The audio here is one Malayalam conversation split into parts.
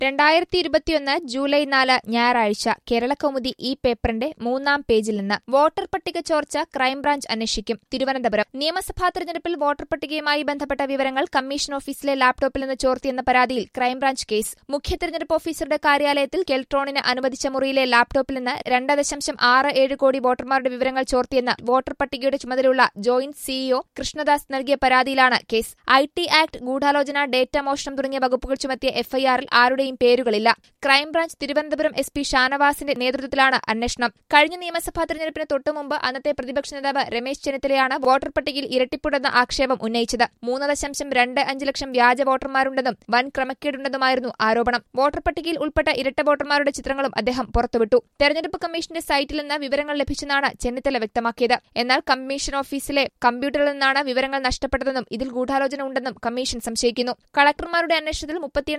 2021 ജൂലൈ 4 ഞായറാഴ്ച കേരളകൗമുദി ഈ പേപ്പറിന്റെ 3-ാം പേജിൽ നിന്ന് വോട്ടർ പട്ടിക ചോർച്ച ക്രൈംബ്രാഞ്ച് അന്വേഷിക്കും. തിരുവനന്തപുരം നിയമസഭാ തെരഞ്ഞെടുപ്പിൽ വോട്ടർ പട്ടികയുമായി ബന്ധപ്പെട്ട വിവരങ്ങൾ കമ്മീഷൻ ഓഫീസിലെ ലാപ്ടോപ്പിൽ നിന്ന് ചോർത്തിയെന്ന പരാതിയിൽ ക്രൈംബ്രാഞ്ച് കേസ്. മുഖ്യ തെരഞ്ഞെടുപ്പ് ഓഫീസറുടെ കാര്യാലയത്തിൽ കെൽട്രോണിന് അനുവദിച്ച മുറിയിലെ ലാപ്ടോപ്പിൽ നിന്ന് 2.67 കോടി വോട്ടർമാരുടെ വിവരങ്ങൾ ചോർത്തിയെന്ന് വോട്ടർ പട്ടികയുടെ ചുമതലയുള്ള ജോയിന്റ് സിഇഒ കൃഷ്ണദാസ് നൽകിയ പരാതിയിലാണ് കേസ്. ഐടി ആക്ട്, ഗൂഢാലോചന, ഡേറ്റ മോഷണം തുടങ്ങിയ വകുപ്പുകൾ ചുമത്തിയ എഫ്ഐആറിൽ ആരുടെയും പേരുകളില്ല. Crime branch Thiruvananthapuram SP. ഷാനവാസിന്റെ നേതൃത്വത്തിലാണ് അന്വേഷണം. കഴിഞ്ഞ നിയമസഭാ തെരഞ്ഞെടുപ്പിന് തൊട്ടുമുമ്പ് അന്നത്തെ പ്രതിപക്ഷ നേതാവ് രമേശ് ചെന്നിത്തലയാണ് വോട്ടർ പട്ടികയിൽ ഇരട്ടിപ്പുണ്ടെന്ന ആക്ഷേപം ഉന്നയിച്ചത്. 3.25 ലക്ഷം വ്യാജ വോട്ടർമാരുണ്ടെന്നും വൻ ക്രമക്കേടുണ്ടെന്നുമായിരുന്നു ആരോപണം. വോട്ടർ പട്ടികയിൽ ഉൾപ്പെട്ട ഇരട്ട വോട്ടർമാരുടെ ചിത്രങ്ങളും അദ്ദേഹം പുറത്തുവിട്ടു. തെരഞ്ഞെടുപ്പ് കമ്മീഷന്റെ സൈറ്റിൽ നിന്ന് വിവരങ്ങൾ ലഭിച്ചെന്നാണ് ചെന്നിത്തല വ്യക്തമാക്കിയത്. എന്നാൽ കമ്മീഷൻ ഓഫീസിലെ കമ്പ്യൂട്ടറിൽ നിന്നാണ് വിവരങ്ങൾ നഷ്ടപ്പെട്ടതെന്നും ഇതിൽ ഗൂഢാലോചന ഉണ്ടെന്നും കമ്മീഷൻ സംശയിക്കുന്നു. കളക്ടർമാരുടെ അന്വേഷണത്തിൽ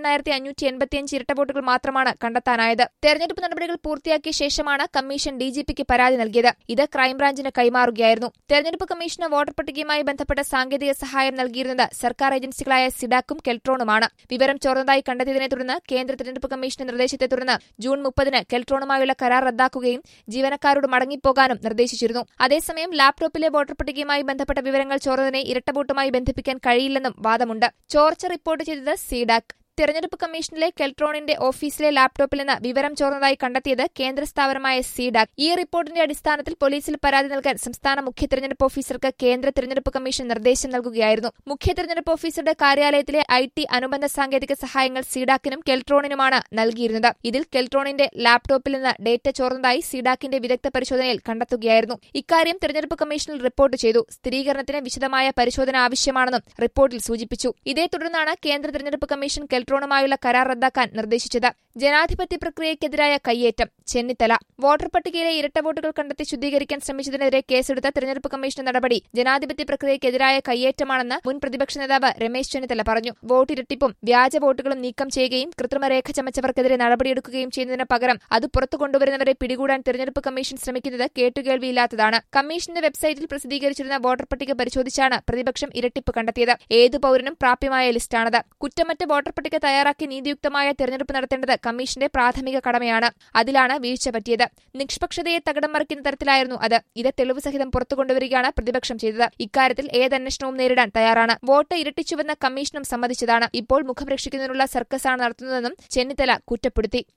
38,585 ഇരട്ട വോട്ടുകൾ മാത്രമാണ് കണ്ടെത്താനായത്. തെരഞ്ഞെടുപ്പ് നടപടികൾ പൂർത്തിയാക്കിയ ശേഷമാണ് കമ്മീഷൻ ഡിജിപിക്ക് പരാതി നൽകിയത്. ഇത് ക്രൈംബ്രാഞ്ചിന് കൈമാറുകയായിരുന്നു. തെരഞ്ഞെടുപ്പ് കമ്മീഷന് വോട്ടർ പട്ടികയുമായി ബന്ധപ്പെട്ട സാങ്കേതിക സഹായം നൽകിയിരുന്നത് സർക്കാർ ഏജൻസികളായ സിഡാക്കും കെൽട്രോണുമാണ്. വിവരം ചോർന്നതായി കണ്ടെത്തിയതിനെ തുടർന്ന് കേന്ദ്ര തെരഞ്ഞെടുപ്പ് കമ്മീഷന്റെ നിർദ്ദേശത്തെ തുടർന്ന് ജൂൺ 30-ന് കെൽട്രോണുമായുള്ള കരാർ റദ്ദാക്കുകയും ജീവനക്കാരോട് മടങ്ങിപ്പോകാനും നിർദ്ദേശിച്ചിരുന്നു. അതേസമയം ലാപ്ടോപ്പിലെ വോട്ടർ പട്ടികയുമായി ബന്ധപ്പെട്ട വിവരങ്ങൾ ചോർന്നതിനെ ഇരട്ട വോട്ടുമായി ബന്ധിപ്പിക്കാൻ കഴിയില്ലെന്നും വാദമുണ്ട്. ചോർച്ച റിപ്പോർട്ട് ചെയ്തത് സിഡാക്. തെരഞ്ഞെടുപ്പ് കമ്മീഷനിലെ കെൽട്രോണിന്റെ ഓഫീസിലെ ലാപ്ടോപ്പിൽ നിന്ന് വിവരം ചോർന്നതായി കണ്ടെത്തിയത് കേന്ദ്ര സ്ഥാപനമായ സിഡാക്. ഈ റിപ്പോർട്ടിന്റെ അടിസ്ഥാനത്തിൽ പോലീസിൽ പരാതി നൽകാൻ സംസ്ഥാന മുഖ്യ തെരഞ്ഞെടുപ്പ് ഓഫീസർക്ക് കേന്ദ്ര തെരഞ്ഞെടുപ്പ് കമ്മീഷൻ നിർദ്ദേശം നൽകുകയായിരുന്നു. മുഖ്യ തെരഞ്ഞെടുപ്പ് ഓഫീസറുടെ കാര്യാലയത്തിലെ ഐടി അനുബന്ധ സാങ്കേതിക സഹായങ്ങൾ സിഡാക്കിനും കെൽട്രോണിനുമാണ് നൽകിയിരുന്നത്. ഇതിൽ കെൽട്രോണിന്റെ ലാപ്ടോപ്പിൽ നിന്ന് ഡേറ്റ ചോർന്നതായി സിഡാക്കിന്റെ വിദഗ്ധ പരിശോധനയിൽ കണ്ടെത്തുകയായിരുന്നു. ഇക്കാര്യം തെരഞ്ഞെടുപ്പ് കമ്മീഷനിൽ റിപ്പോർട്ട് ചെയ്തു. സ്ഥിരീകരണത്തിന് വിശദമായ പരിശോധന ആവശ്യമാണെന്നും റിപ്പോർട്ടിൽ സൂചിപ്പിച്ചു. ഇതേ തുടർന്നാണ് കേന്ദ്ര തെരഞ്ഞെടുപ്പ് കമ്മീഷൻ കെൽട്രോണുമായുള്ള കരാർ റദ്ദാക്കാൻ നിർദ്ദേശിച്ചത്. ജനാധിപത്യ പ്രക്രിയയ്ക്കെതിരായ കയ്യേറ്റം ചെന്നിത്തല. വോട്ടർ പട്ടികയിലെ ഇരട്ട വോട്ടുകൾ കണ്ടെത്തി ശുദ്ധീകരിക്കാൻ ശ്രമിച്ചതിനെതിരെ കേസെടുത്ത തെരഞ്ഞെടുപ്പ് കമ്മീഷന്റെ നടപടി ജനാധിപത്യ പ്രക്രിയയ്ക്കെതിരായ കയ്യേറ്റമാണെന്ന് മുൻ പ്രതിപക്ഷ നേതാവ് രമേശ് ചെന്നിത്തല പറഞ്ഞു. വോട്ട് ഇരട്ടിപ്പും വ്യാജ വോട്ടുകളും നീക്കം ചെയ്യുകയും കൃത്രിമരേഖ ചമച്ചവർക്കെതിരെ നടപടിയെടുക്കുകയും ചെയ്യുന്നതിന് പകരം അത് പുറത്തു കൊണ്ടുവരുന്നവരെ പിടികൂടാൻ തെരഞ്ഞെടുപ്പ് കമ്മീഷൻ ശ്രമിക്കുന്നത് കേട്ടുകേൾവിയില്ലാത്തതാണ്. കമ്മീഷന്റെ വെബ്സൈറ്റിൽ പ്രസിദ്ധീകരിച്ചിരുന്ന വോട്ടർ പട്ടിക പരിശോധിച്ചാണ് പ്രതിപക്ഷം ഇരട്ടിപ്പ് കണ്ടെത്തിയത്. ഏതു പൌരനും പ്രാപ്യമായ ലിസ്റ്റാണത്. കുറ്റമറ്റ വോട്ടർ പട്ടിക തയ്യാറാക്കി നീതിയുക്തമായ തെരഞ്ഞെടുപ്പ് നടത്തേണ്ടത് കമ്മീഷന്റെ പ്രാഥമിക കടമയാണ്. അതിലാണ് വീഴ്ച പറ്റിയത്. നിഷ്പക്ഷതയെ തകിടം മറിക്കുന്ന തരത്തിലായിരുന്നു അത്. ഇത് തെളിവ് സഹിതം പുറത്തുകൊണ്ടുവരികയാണ് പ്രതിപക്ഷം ചെയ്തത്. ഇക്കാര്യത്തിൽ ഏതന്വേഷണവും നേരിടാൻ തയ്യാറാണ്. വോട്ട് ഇരട്ടിച്ചുവെന്ന കമ്മീഷനും സമ്മതിച്ചതാണ്. ഇപ്പോൾ മുഖം രക്ഷിക്കുന്നതിനുള്ള സർക്കസാണ് നടത്തുന്നതെന്നും ചെന്നിത്തല കുറ്റപ്പെടുത്തി.